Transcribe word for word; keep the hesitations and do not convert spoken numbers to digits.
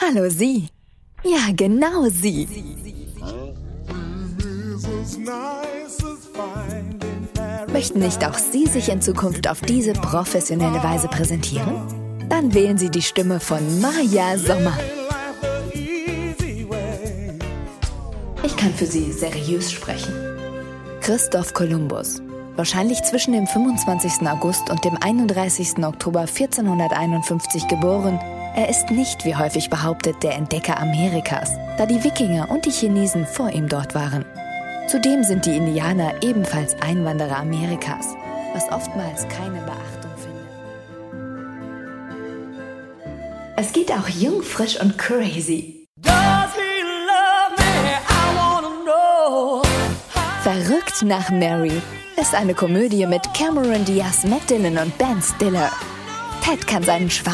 Hallo Sie. Ja, genau Sie. Möchten nicht auch Sie sich in Zukunft auf diese professionelle Weise präsentieren? Dann wählen Sie die Stimme von Maja Sommer. Ich kann für Sie seriös sprechen. Christoph Kolumbus. Wahrscheinlich zwischen dem fünfundzwanzigsten August und dem einunddreißigsten Oktober vierzehnhunderteinundfünfzig geboren, er ist nicht, wie häufig behauptet, der Entdecker Amerikas, da die Wikinger und die Chinesen vor ihm dort waren. Zudem sind die Indianer ebenfalls Einwanderer Amerikas, was oftmals keine Beachtung findet. Es geht auch jung, frisch und crazy. Verrückt nach Mary ist eine Komödie mit Cameron Diaz, Matt Dillon und Ben Stiller. Ted kann seinen Schwarm